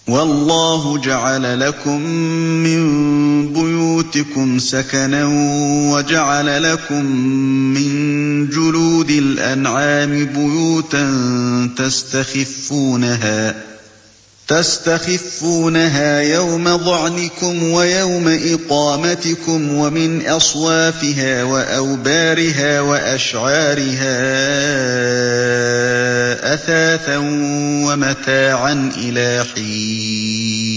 وَاللَّهُ جَعَلَ لَكُم مِّن بُيُوتِكُمْ سَكَنًا وَجَعَلَ لَكُم مِّن جُلُودِ الْأَنْعَامِ بُيُوتًا تَسْتَخِفُّونَهَا يَوْمَ ظَعْنِكُمْ وَيَوْمَ إِقَامَتِكُمْ وَمِنْ أَصْوَافِهَا وَأَوْبَارِهَا وَأَشْعَارِهَا أَثَاثًا وَمَتَاعًا إِلَىٰ حِينٍ